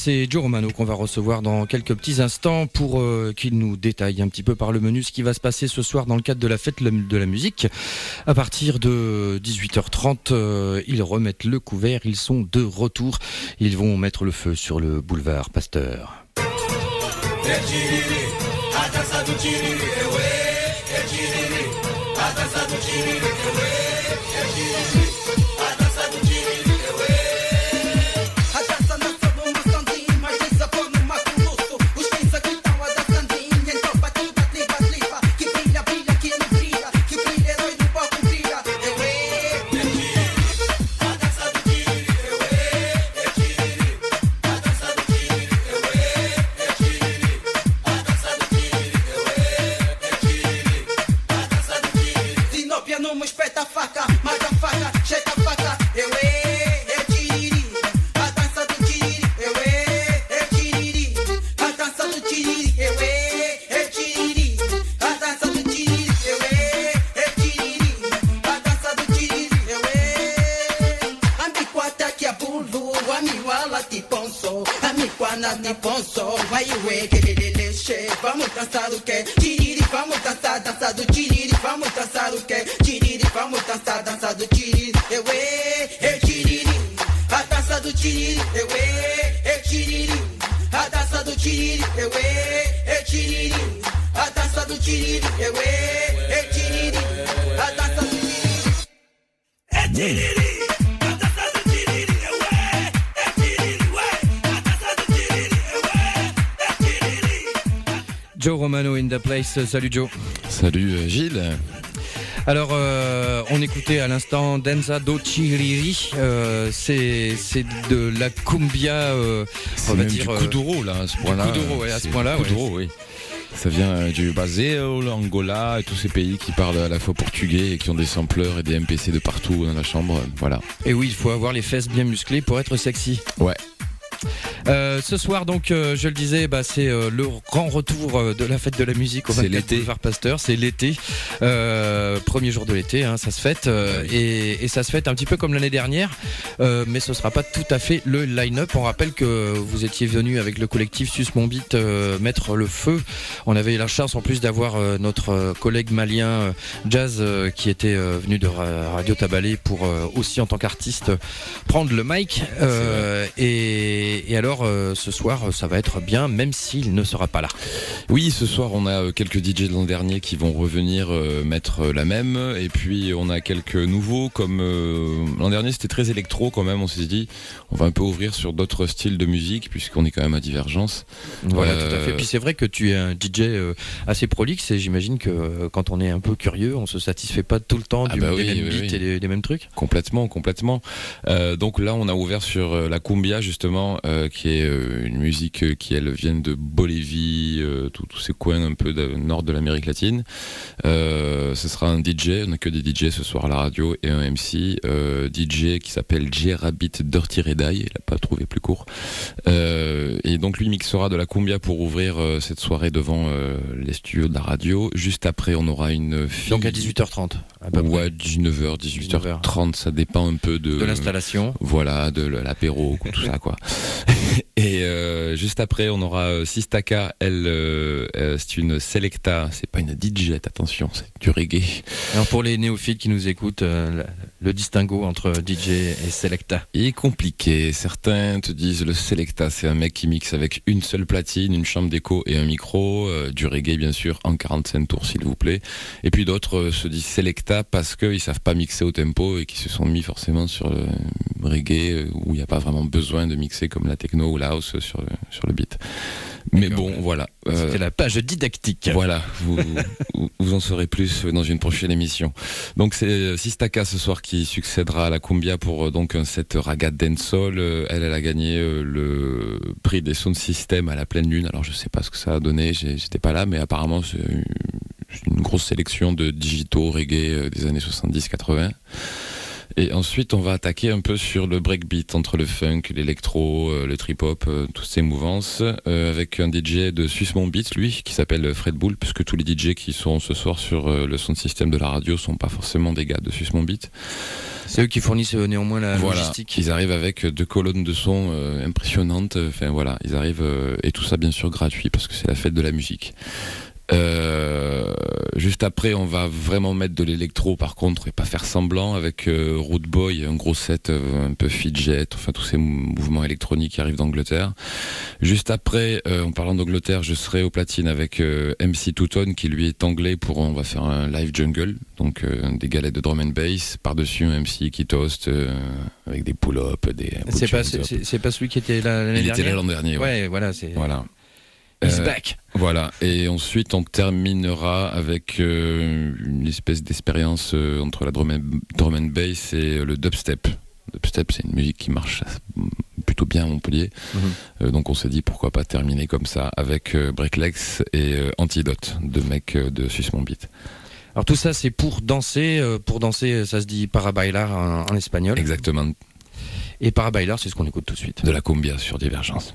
c'est Joe Romano qu'on va recevoir dans quelques petits instants pour qu'il nous détaille un petit peu par le menu ce qui va se passer ce soir dans le cadre de la fête de la musique. À partir de 18h30, ils remettent le couvert, ils sont de retour. Ils vont mettre le feu sur le boulevard Pasteur. Joe Romano in the place. Salut Joe. Salut Gilles. Alors, on écoutait à l'instant Danza do Chiriri. C'est de la cumbia. On va dire du kuduro là, à ce point-là. Kuduro, ouais, à ce point-là. Kuduro, oui. Ça vient du Brasil, l'Angola et tous ces pays qui parlent à la fois portugais et qui ont des sampleurs et des MPC de partout dans la chambre. Voilà. Et oui, il faut avoir les fesses bien musclées pour être sexy. Ouais. Ce soir donc je le disais c'est le grand retour de la fête de la musique au 24 boulevard Pasteur. C'est l'été, premier jour de l'été, hein, ça se fête et ça se fête un petit peu comme l'année dernière, mais ce sera pas tout à fait le line-up. On rappelle que vous étiez venu avec le collectif Sus Mon Beat mettre le feu. On avait la chance en plus d'avoir notre collègue malien Jazz qui était venu de Radio Tabalé pour aussi en tant qu'artiste prendre le mic et alors ce soir ça va être bien même s'il ne sera pas là. Oui, ce soir on a quelques DJ de l'an dernier qui vont revenir mettre la même, et puis on a quelques nouveaux comme l'an dernier c'était très électro quand même. On s'est dit on va un peu ouvrir sur d'autres styles de musique puisqu'on est quand même à Divergence. Voilà, tout à fait. Puis c'est vrai que tu es un DJ assez prolixe et j'imagine que quand on est un peu curieux on se satisfait pas tout le temps des mêmes beats et des mêmes trucs. Complètement. Donc là on a ouvert sur la cumbia justement, qui est une musique qui elle vient de Bolivie, tous ces coins un peu nord de l'Amérique latine. Ce sera un DJ, on n'a que des DJ ce soir à la radio et un MC, DJ qui s'appelle J Rabbit Dirty Red Eye, il n'a pas trouvé plus court. Et donc lui mixera de la cumbia pour ouvrir cette soirée devant les studios de la radio. Juste après on aura une fille. Donc à 18h30. Ouais, 19h, 18h30, ça dépend un peu de l'installation. Voilà, de l'apéro, tout ça quoi. Et juste après on aura Sistaka, elle c'est une selecta, c'est pas une DJ, attention, c'est du reggae. Alors pour les néophytes qui nous écoutent, le distinguo entre DJ et selecta il est compliqué. Certains te disent le selecta c'est un mec qui mixe avec une seule platine, une chambre d'écho et un micro, du reggae bien sûr en 45 tours s'il vous plaît. Et puis d'autres se disent selecta parce qu'ils savent pas mixer au tempo et qui se sont mis forcément sur le reggae où il n'y a pas vraiment besoin de mixer comme la techno ou la house sur le beat. Mais bon, voilà. C'était la page didactique. Voilà, vous en saurez plus dans une prochaine émission. Donc c'est Sistaka ce soir qui succédera à la cumbia pour donc un set raga dancehall. Elle a gagné le prix des sound system à la pleine lune. Alors je sais pas ce que ça a donné, j'étais pas là, mais apparemment c'est une grosse sélection de digitaux reggae des années 70-80. Et ensuite, on va attaquer un peu sur le breakbeat, entre le funk, l'électro, le trip-hop, toutes ces mouvances, avec un DJ de Suissement Beats, lui, qui s'appelle Fred Bull, puisque tous les DJ qui sont ce soir sur le son de système de la radio sont pas forcément des gars de Suissement Beats. C'est eux qui fournissent néanmoins la logistique. Ils arrivent avec 2 colonnes de son impressionnantes. Enfin voilà, ils arrivent et tout ça bien sûr gratuit parce que c'est la fête de la musique. Juste après, on va vraiment mettre de l'électro par contre et pas faire semblant avec Rude Boy, un gros set un peu fidget, enfin tous ces mouvements électroniques qui arrivent d'Angleterre. Juste après, en parlant d'Angleterre, je serai au platine avec MC Two-Tone qui lui est anglais on va faire un live jungle, donc des galettes de drum and bass, par-dessus un MC qui toast avec des pull-ups, des... C'est pas celui qui était là l'année dernière. Il était là l'an dernier. Ouais, voilà, c'est... Voilà. He's back. Voilà, et ensuite on terminera avec une espèce d'expérience entre la drum and bass et le dubstep. Dubstep, c'est une musique qui marche plutôt bien à Montpellier, donc on s'est dit pourquoi pas terminer comme ça avec Breaklegs et Antidote, 2 mecs de Suissement Beat. Alors tout ça c'est pour danser, ça se dit para bailar en espagnol. Exactement. Et para bailar, c'est ce qu'on écoute tout de suite. De la cumbia sur Divergence.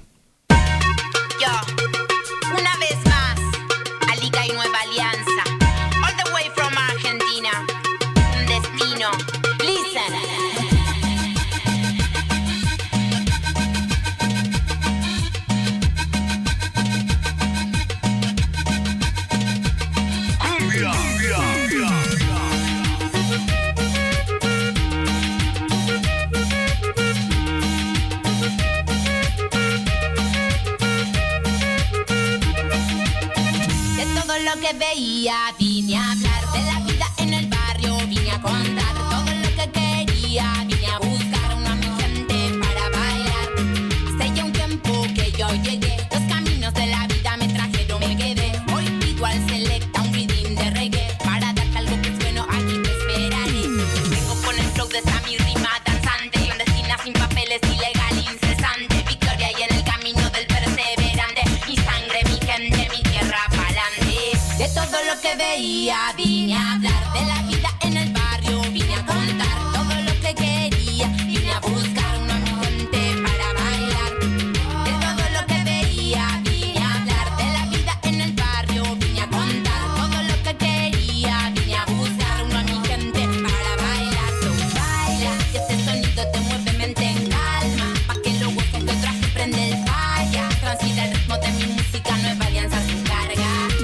Veía, vine a hablar de la vida en el barrio, vine a contar todo lo que quería, vine a buscar una mi gente para bailar. Hace ya un tiempo que yo llegué, los caminos de la vida me trajeron, me quedé. Hoy pido al selecta un rhythm de reggae, para darte algo que es bueno, aquí te esperaré. Vengo con el flow de esta mi rima danzante, clandestina sin papeles, ilegal, incesante. Victoria y en el camino del perseverante, mi sangre, mi gente, mi tierra pa'lante. De todo lo que veía, vine a hablar de la vida en el barrio, vine a contar todo lo que quería, vine a buscar una mi gente para bailar. De todo lo que veía, vine a hablar de la vida en el barrio, vine a contar todo lo que quería, vine a buscar una mi gente para bailar. So baila, que este sonido te mueve mente en calma, pa' que lo goces que otra que prende el falla. Transmite el ritmo de mi música, Nueva Alianza su carga.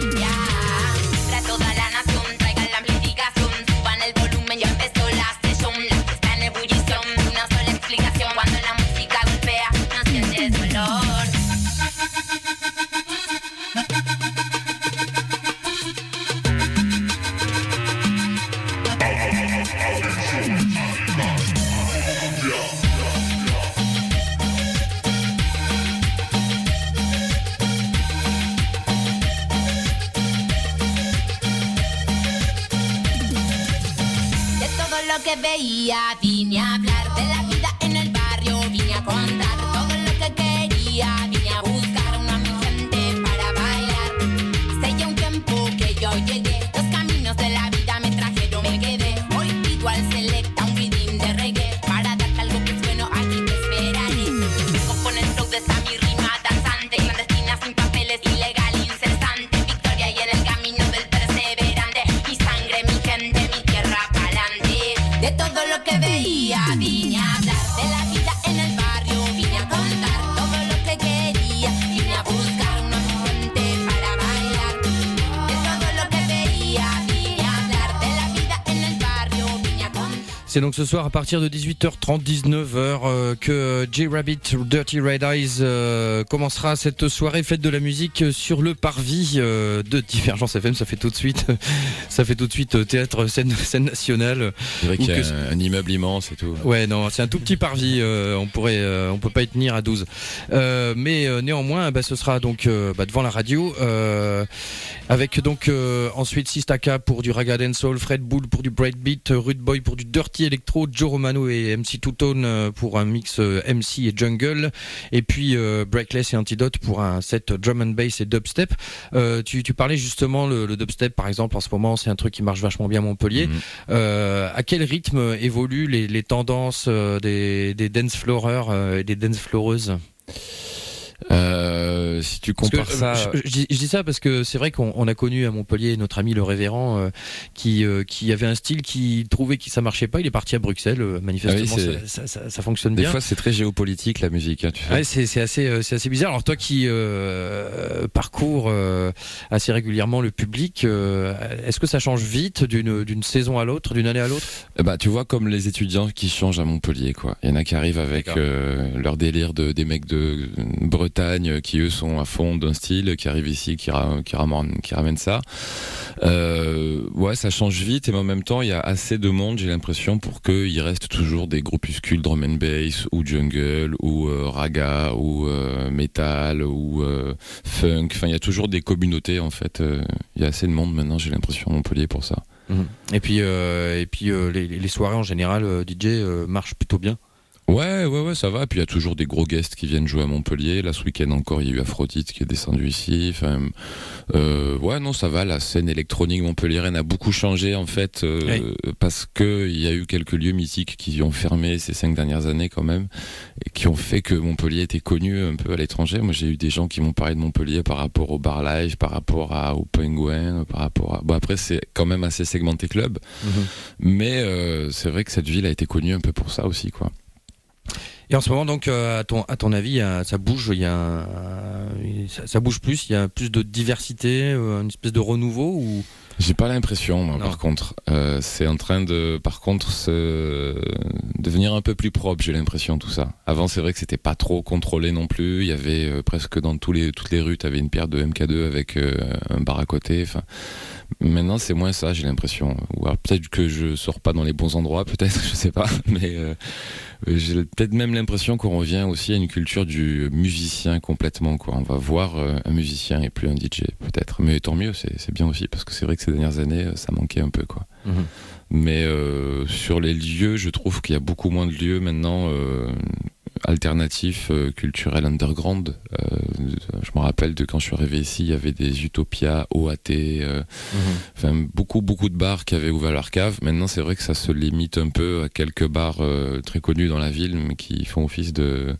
Que veía, vine a hablar de la vida en el barrio, vine a contar todo lo que quería, vine a buscar una mi gente para bailar. Hace ya un tiempo que yo llegué, los caminos de la vida me trajeron, me quedé. Hoy pido al selecta un rhythm de reggae, para darte algo que es bueno, aquí te esperaré. Vengo con el flow de esta mi rima danzante, clandestina sin papeles, ilegal, incesante. Victoria y en el camino del perseverante, mi sangre, mi gente, mi tierra pa'lante. De todo lo que veía, vine a hablar de la vida en el barrio, vine a contar todo lo que quería, vine a buscar una mi gente para bailar. De todo lo que veía, vine a hablar de la vida en el barrio, vine a contar. C'est donc ce soir à partir de 18h30, 19h que J-Rabbit Dirty Red Eyes commencera cette soirée fête de la musique sur le parvis de Divergence FM. Ça fait tout de suite théâtre, scène nationale. C'est vrai qu'il y a un immeuble immense et tout. Ouais, non, c'est un tout petit parvis. On peut pas y tenir à 12. Mais néanmoins, ce sera donc devant la radio avec donc ensuite Sistaka pour du Raga Dancehall, Fred Bull pour du breakbeat, Rude Boy pour du dirty partie électro, Joe Romano et MC Two Tone pour un mix MC et jungle, et puis Breakless et Antidote pour un set drum and bass et dubstep. Tu parlais justement le dubstep par exemple en ce moment, c'est un truc qui marche vachement bien à Montpellier. À quel rythme évoluent les tendances des dance floorers et des dance flooreuses? Si tu compares ça, je dis ça parce que c'est vrai qu'on a connu à Montpellier notre ami le Révérend qui avait un style qui trouvait que ça marchait pas. Il est parti à Bruxelles, manifestement ça fonctionne bien. Des fois c'est très géopolitique la musique. Hein, tu sais. Ouais, c'est assez bizarre. Alors toi qui parcours assez régulièrement le public, est-ce que ça change vite d'une saison à l'autre, d'une année à l'autre? Bah tu vois, comme les étudiants qui changent à Montpellier, quoi. Il y en a qui arrivent avec leur délire des mecs de Bretagne qui eux sont à fond d'un style, qui arrivent ici, qui ramènent ça. Ouais, ça change vite, et en même temps il y a assez de monde, j'ai l'impression, pour qu'il reste toujours des groupuscules drum and bass ou jungle ou raga ou metal ou funk. Enfin, il y a toujours des communautés en fait. Il y a assez de monde maintenant, j'ai l'impression, à Montpellier pour ça. Et puis les soirées en général, DJ marchent plutôt bien. Ouais, ça va. Puis il y a toujours des gros guests qui viennent jouer à Montpellier. Là, ce week-end encore, il y a eu Aphrodite qui est descendu ici. Enfin, ouais, non, ça va. La scène électronique montpelliéraine a beaucoup changé en fait, parce que il y a eu quelques lieux mythiques qui ont fermé ces 5 dernières années quand même, et qui ont fait que Montpellier était connu un peu à l'étranger. Moi, j'ai eu des gens qui m'ont parlé de Montpellier par rapport au Bar Live, par rapport au Penguin, par rapport à. Bon, après, c'est quand même assez segmenté club, mais c'est vrai que cette ville a été connue un peu pour ça aussi, quoi. Et en ce moment, donc, à ton avis, ça bouge, ça bouge plus, il y a plus de diversité, une espèce de renouveau ou... J'ai pas l'impression, moi, par contre. C'est en train de, par contre, devenir un peu plus propre, j'ai l'impression, tout ça. Avant, c'est vrai que c'était pas trop contrôlé non plus. Il y avait presque dans toutes les rues, t'avais une paire de MK2 avec un bar à côté. Enfin, maintenant, c'est moins ça, j'ai l'impression. Ou alors peut-être que je sors pas dans les bons endroits, peut-être, je sais pas. Mais j'ai peut-être même l'impression qu'on revient aussi à une culture du musicien complètement, quoi. On va voir un musicien et plus un DJ, peut-être. Mais tant mieux, c'est bien aussi, parce que c'est vrai que ces dernières années, ça manquait un peu, quoi. Mais sur les lieux, je trouve qu'il y a beaucoup moins de lieux maintenant alternatifs, culturels, underground. Je me rappelle de quand je suis arrivé ici, il y avait des Utopia, OAT, enfin beaucoup de bars qui avaient ouvert leur cave. Maintenant, c'est vrai que ça se limite un peu à quelques bars très connus dans la ville, mais qui font office de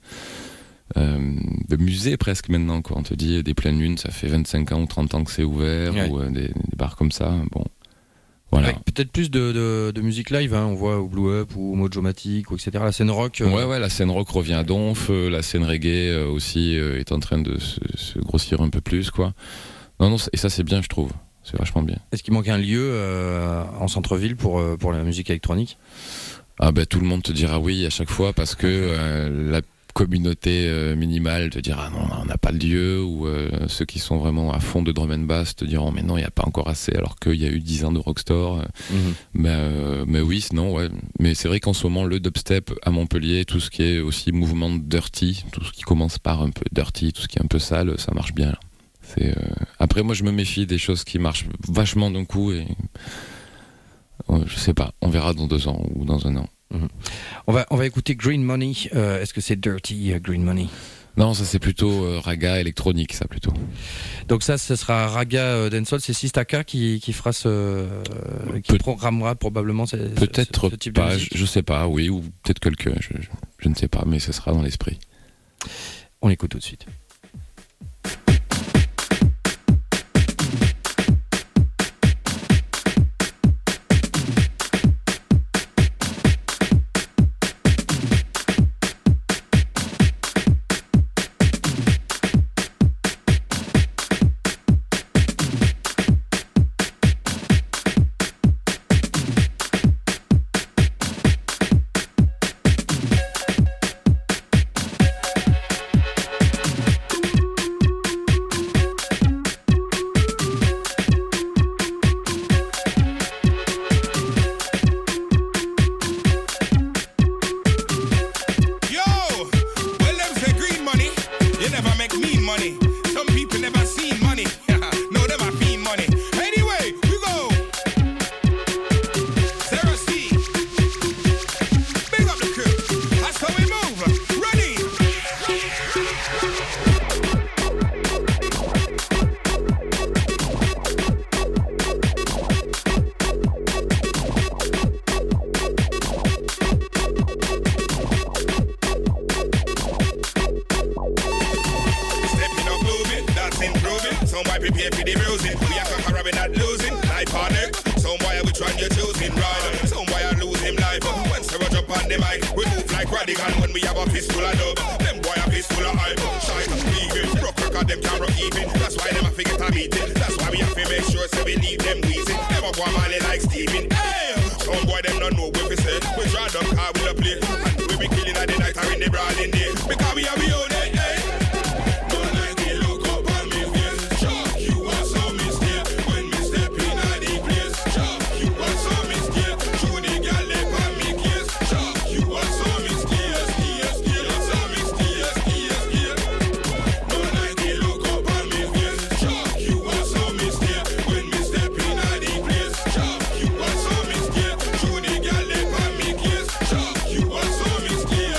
musée presque maintenant, quoi. On te dit des pleines lunes, ça fait 25 ans ou 30 ans que c'est ouvert, ou des bars comme ça. Bon. Voilà. Avec peut-être plus de musique live, hein, on voit au Blue Up ou au Mojomatic, etc. La scène rock. Ouais, la scène rock revient à donf, la scène reggae aussi est en train de se grossir un peu plus, quoi. Non, et ça c'est bien, je trouve. C'est vachement bien. Est-ce qu'il manque un lieu en centre-ville pour la musique électronique? Ah ben tout le monde te dira oui à chaque fois, parce que la communauté minimale te dira non, on n'a pas de lieu, ou ceux qui sont vraiment à fond de drum and bass te diront mais non, il n'y a pas encore assez, alors qu'il y a eu 10 ans de rockstore. Mais oui, non, ouais. Mais c'est vrai qu'en ce moment, le dubstep à Montpellier, tout ce qui est aussi mouvement dirty, tout ce qui commence par un peu dirty, tout ce qui est un peu sale, ça marche bien. Après, moi je me méfie des choses qui marchent vachement d'un coup, et je sais pas, on verra dans 2 ans ou dans 1 an. On va écouter Green Money. Est-ce que c'est Dirty Green Money? Non, ça c'est plutôt raga électronique, ça plutôt. Donc ça sera raga dancehall. C'est Sistaka qui fera qui programmera probablement ce type pas, de musique. Je sais pas, oui, ou peut-être quelqu'un, je ne sais pas, mais ce sera dans l'esprit. On l'écoute tout de suite. Some boy prepare for the bruising. We are conqueror, we not losing. Life on it. Some boy which one you choosing, right? Some boy I lose him life. When Sarah jump on the mic, we move like radical when we have a fistful of dub. Them boy a fistful of hype. Shine, even, broke record, them can't rock even. That's why them a forget a meeting. That's why we have to make sure so we leave them wheezing. Them a go Mali like Steven. Hey! Some boy them don't know what we say. We draw down car with a play. And we be killing at the night or in the brawling day. Because we have we own it, hey! Don't like it, look up on me face. Shock, you are so mistake. When me step in at the place. Shock, you are so mistake. Show the girl left on me case. Shock, you are so mistake. So mistake. Don't like it, look up on me face. Shock, you are so mistake. When me step in at the place. Shock, you are so mistake. Show the girl left on me case. Shock, you are so mistake.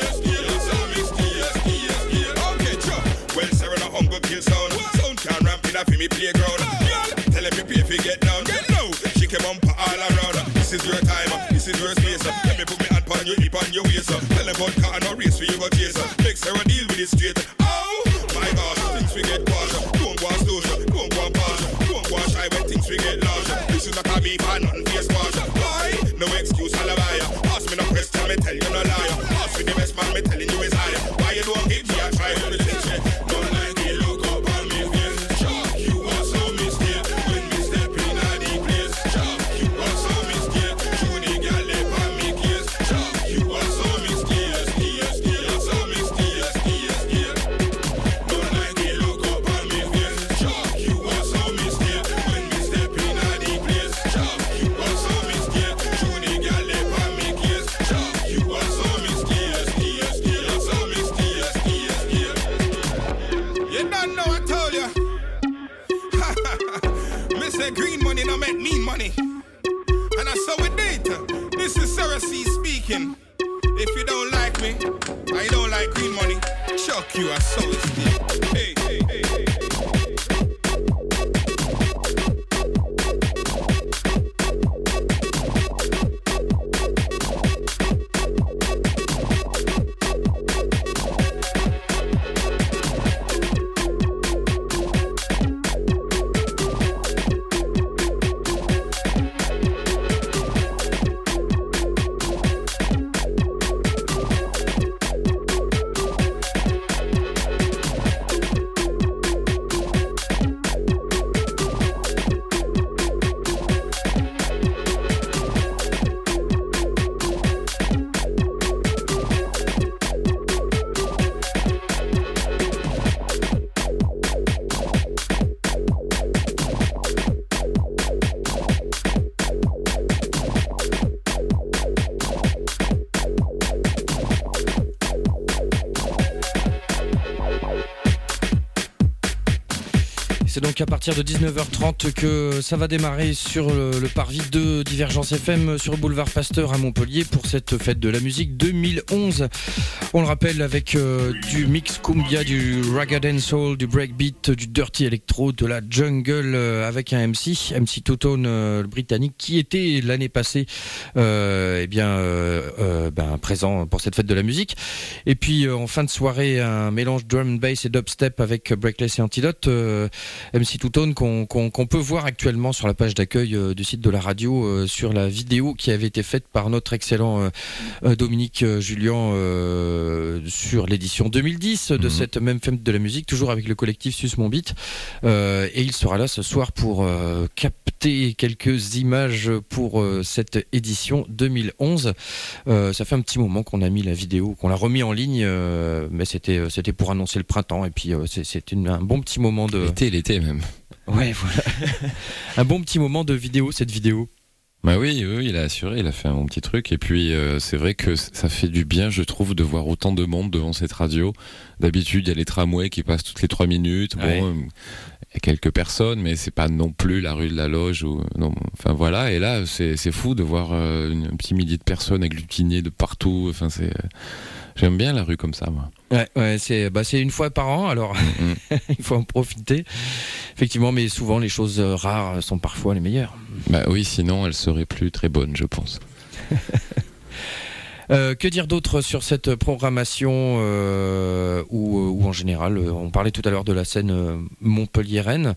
Okay, Chuck. Well, Sarah no hunger kill sound. Sound can ramp in a for me playground. Girl, tell him me pay fi get down. Get low. She came on all around. This is your time. This is your space. Let me put me hand on your hip on your waist. Tell him about car no race for you go chase. Make Sarah deal with it straight. Oh my gosh, things we get washed. Don't go slow. Don't go fast. Don't go shy when things we get large. This is not a beef and nothing face wash. Why? No excuse, alibi. Ask me no question, me tell you no liar. Ask me the best man, me telling you is higher. Why you don't hit me? I try to pretend. Don't like it, look up on me face. Shock, you are so mistake. When me step in at the place. Shock, you are so mistake. Show the girl left on me case. Shock, you are so mistake. So mistake. Don't like it, look up on me face. Shock, you are so mistake. When me step in at the place. Shock, you are so mistake. Show the girl left on me case. Shock, you are so mistake. So mistake. You don't know I told you. Me say green money no make mean money. And I saw with data. This is Sarah C speaking. If you don't like me, I don't like green money. Chuck you, I saw it still. Hey. C'est donc à partir de 19h30 que ça va démarrer sur le parvis de Divergence FM sur le boulevard Pasteur à Montpellier pour cette fête de la musique 2011. On le rappelle avec du mix cumbia, du ragga dancehall, du breakbeat, du dirty electro, de la jungle avec un MC Two-Tone le britannique qui était l'année passée présent pour cette fête de la musique. Et puis en fin de soirée un mélange drum and bass et dubstep avec Breakless et Antidote. MC Two-Tone qu'on peut voir actuellement sur la page d'accueil du site de la radio sur la vidéo qui avait été faite par notre excellent Dominique Julien sur l'édition 2010 de cette même fête de la musique, toujours avec le collectif Sus Mon Beat, et il sera là ce soir pour capter quelques images pour cette édition 2011. Ça fait un petit moment qu'on a mis la vidéo, qu'on l'a remis en ligne, mais c'était pour annoncer le printemps, et puis c'est un bon petit moment de... L'été même. Ouais, voilà. Un bon petit moment de vidéo, cette vidéo. Bah oui, il a assuré, il a fait un bon petit truc. Et puis c'est vrai que ça fait du bien, je trouve, de voir autant de monde devant cette radio. D'habitude, il y a les tramways qui passent toutes les 3 minutes. Ouais. Bon, il y a quelques personnes, mais c'est pas non plus la rue de la Loge. Enfin voilà, et là, c'est fou de voir un petit millier de personnes agglutinées de partout. Enfin, j'aime bien la rue comme ça, moi. Ouais, c'est une fois par an, alors il faut en profiter. Effectivement, mais souvent les choses rares sont parfois les meilleures. Bah oui, sinon elles seraient plus très bonnes, je pense. Que dire d'autre sur cette programmation ou en général, on parlait tout à l'heure de la scène montpelliéraine.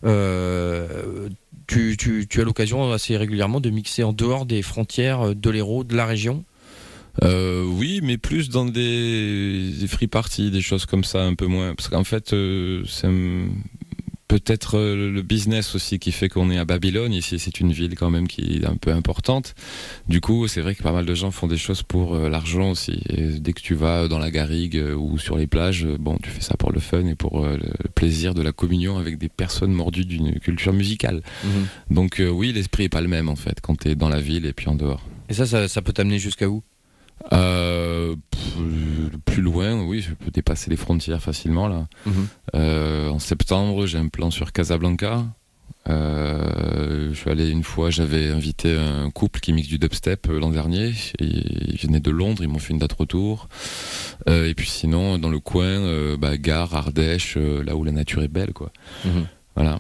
Tu as l'occasion assez régulièrement de mixer en dehors des frontières de l'Hérault, de la région ? Oui, mais plus dans des free parties, des choses comme ça, un peu moins. Parce qu'en fait, c'est peut-être le business aussi qui fait qu'on est à Babylone. Ici, c'est une ville quand même qui est un peu importante. Du coup, c'est vrai que pas mal de gens font des choses pour l'argent aussi. Et dès que tu vas dans la garrigue ou sur les plages, bon, tu fais ça pour le fun et pour le plaisir de la communion avec des personnes mordues d'une culture musicale. Mmh. Donc oui, l'esprit est pas le même en fait quand t'es dans la ville et puis en dehors. Et ça peut t'amener jusqu'à où ? Plus loin, oui, je peux dépasser les frontières facilement là. En septembre, j'ai un plan sur Casablanca. Je suis allé une fois, j'avais invité un couple qui mixe du dubstep l'an dernier. Ils venaient de Londres, ils m'ont fait une date retour. Et puis sinon, dans le coin, Gare, Ardèche, là où la nature est belle, quoi. Voilà.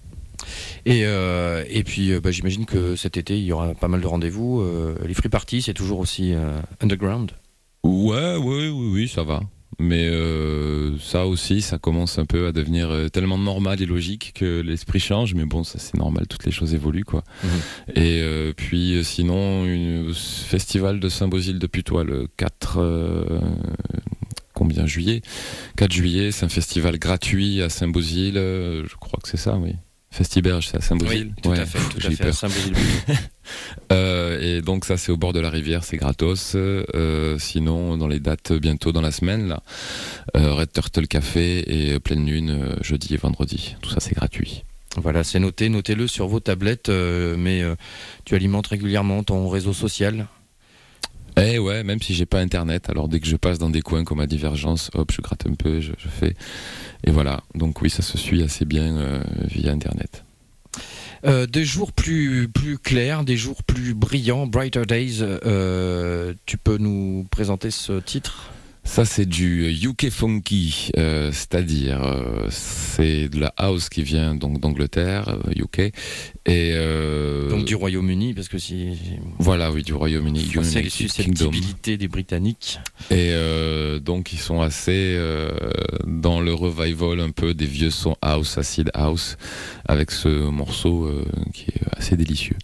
Et puis j'imagine que cet été il y aura pas mal de rendez-vous. Les free parties, c'est toujours aussi underground. Oui, ça va. Mais ça aussi, ça commence un peu à devenir tellement normal et logique que l'esprit change. Mais bon, ça c'est normal, toutes les choses évoluent, quoi. Et puis sinon, un festival de Saint-Beauzile de Putois le 4 juillet. 4 juillet, c'est un festival gratuit à Saint-Beauzile. Je crois que c'est ça, oui. Festiberge, c'est à Saint-Beauzile. Oui, tout à fait, à Saint-Beauzile. Et donc ça, c'est au bord de la rivière, c'est gratos. Sinon, dans les dates bientôt dans la semaine, là, Red Turtle Café et Pleine Lune, jeudi et vendredi. Tout ça, c'est gratuit. Voilà, c'est noté, notez-le sur vos tablettes, mais tu alimentes régulièrement ton réseau social ? Eh ouais, même si j'ai pas internet, alors dès que je passe dans des coins comme à Divergence, hop, je gratte un peu, je fais. Et voilà, donc oui, ça se suit assez bien via internet. Des jours plus clairs, des jours plus brillants, Brighter Days, tu peux nous présenter ce titre ? Ça c'est du UK funky, c'est-à-dire c'est de la house qui vient donc d'Angleterre, UK, et donc du Royaume-Uni, parce que si voilà, oui, du Royaume-Uni, c'est les susceptibilités des Britanniques. Et donc ils sont assez dans le revival un peu des vieux sons house, acid house, avec ce morceau qui est assez délicieux.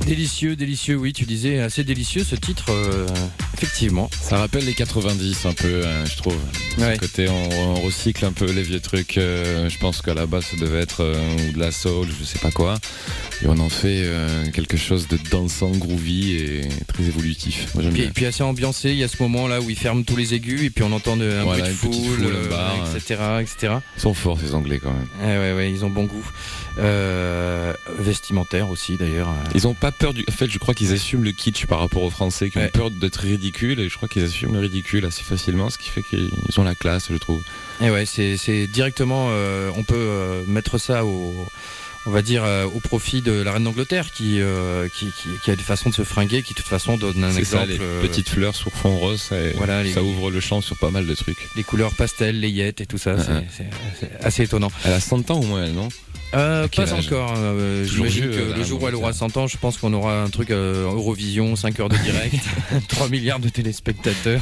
Délicieux, oui, tu disais, assez délicieux ce titre, effectivement. Ça rappelle les 90 un peu, je trouve. Ouais. Côté, on recycle un peu les vieux trucs, je pense qu'à la base ça devait être ou de la soul, je sais pas quoi. Et on en fait quelque chose de dansant, groovy et très évolutif. Moi, j'aime bien. Et puis assez ambiancé, il y a ce moment là où ils ferment tous les aigus et puis on entend un bruit de foule, un bar, etc. Ils sont forts ces Anglais quand même. Ouais, ils ont bon goût. Vestimentaire aussi d'ailleurs. Ils ont pas peur en fait, je crois qu'ils assument le kitsch par rapport aux Français qui ont peur d'être ridicules, et je crois qu'ils assument le ridicule assez facilement, ce qui fait qu'ils ont la classe, je trouve. Et ouais, c'est directement, on peut mettre ça on va dire au profit de la reine d'Angleterre qui a des façons de se fringuer, qui de toute façon donne un exemple. C'est ça, les petites fleurs sur fond rose, ça ouvre le champ sur pas mal de trucs. Les couleurs pastel, les yettes et tout ça, c'est assez étonnant. Elle a 100 ans au moins, elle, non? Pas encore. J'imagine que le jour où elle aura 100 ans, je pense qu'on aura un truc Eurovision, 5 heures de direct, 3 milliards de téléspectateurs.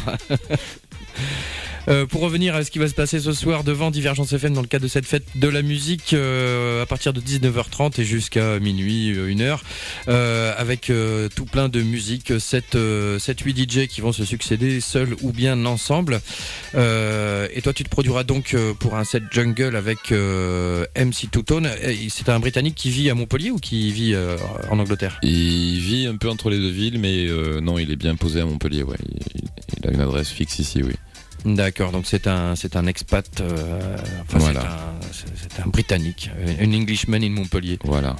Pour revenir à ce qui va se passer ce soir devant Divergence FM dans le cadre de cette fête de la musique à partir de 19h30 et jusqu'à minuit, 1h avec tout plein de musique, 7-8 DJ qui vont se succéder seuls ou bien ensemble. Et toi tu te produiras donc pour un set jungle avec MC Two Tone. C'est un Britannique qui vit à Montpellier ou qui vit en Angleterre? Il vit un peu entre les deux villes, mais non, il est bien posé à Montpellier, ouais. Il a une adresse fixe ici, oui. D'accord, donc c'est un expat, voilà. c'est un Britannique, un Englishman in Montpellier. Voilà.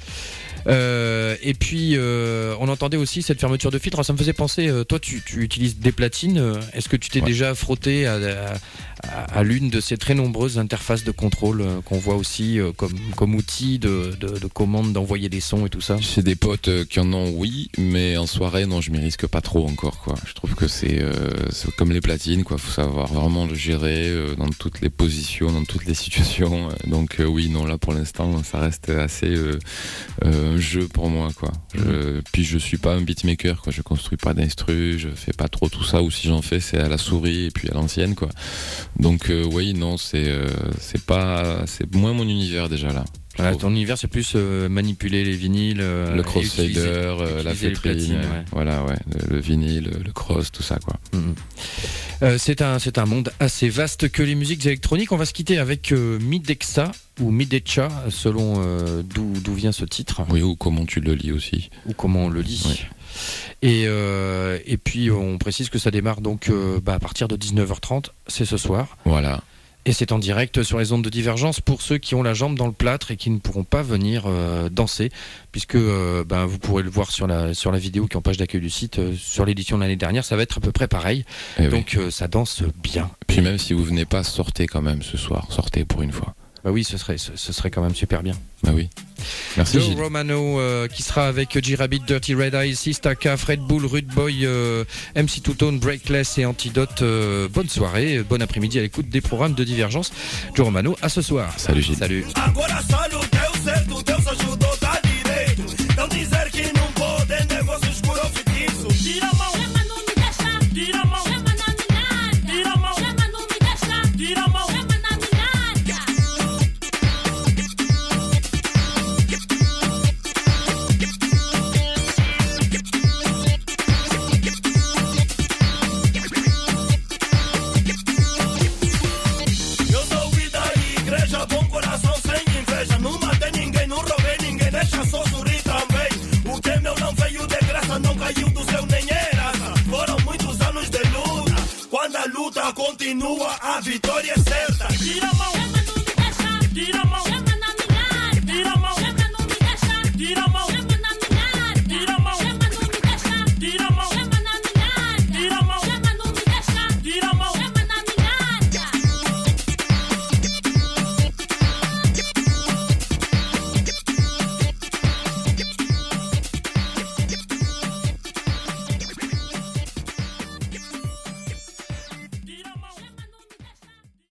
Et puis on entendait aussi cette fermeture de filtre. Alors, ça me faisait penser, toi tu utilises des platines, est-ce que tu t'es déjà frotté à l'une de ces très nombreuses interfaces de contrôle qu'on voit aussi comme outil de commande d'envoyer des sons et tout ça? J'ai des potes qui en ont, oui, mais en soirée non, je m'y risque pas trop encore, quoi. Je trouve que c'est comme les platines, quoi. Faut savoir vraiment le gérer dans toutes les positions, dans toutes les situations. Donc oui, non, là pour l'instant ça reste assez un jeu pour moi, quoi. Puis je suis pas un beatmaker, quoi. Je construis pas d'instru, je fais pas trop tout ça, ou si j'en fais c'est à la souris et puis à l'ancienne, quoi. Donc oui, non, c'est moins mon univers déjà là. Voilà, ton univers c'est plus manipuler les vinyles, le crossfader, la feutrine, voilà, ouais, le vinyle, le cross, tout ça, quoi. C'est un monde assez vaste que les musiques électroniques. On va se quitter avec Midexa ou Midecha selon d'où vient ce titre. Oui, ou comment tu le lis aussi. Ou comment on le lit. Oui. Et puis on précise que ça démarre donc à partir de 19h30, c'est ce soir. Voilà. Et c'est en direct sur les ondes de Divergence pour ceux qui ont la jambe dans le plâtre et qui ne pourront pas venir danser, puisque vous pourrez le voir sur la vidéo qui est en page d'accueil du site, sur l'édition de l'année dernière, ça va être à peu près pareil. Et donc ça danse bien. Puis même si vous venez pas, sortez quand même ce soir, sortez pour une fois. Bah oui, ce serait quand même super bien. Bah oui. Merci. Joe Romano qui sera avec J-Rabbit, Dirty Red Eyes, Sistaka, Fred Bull, Rude Boy, MC Two Tone, Breakless et Antidote. Bonne soirée, bon après-midi à l'écoute des programmes de Divergence. Joe Romano, à ce soir. Salut Gilles. Salut. Continua, a vitória é certa. Tira a mão.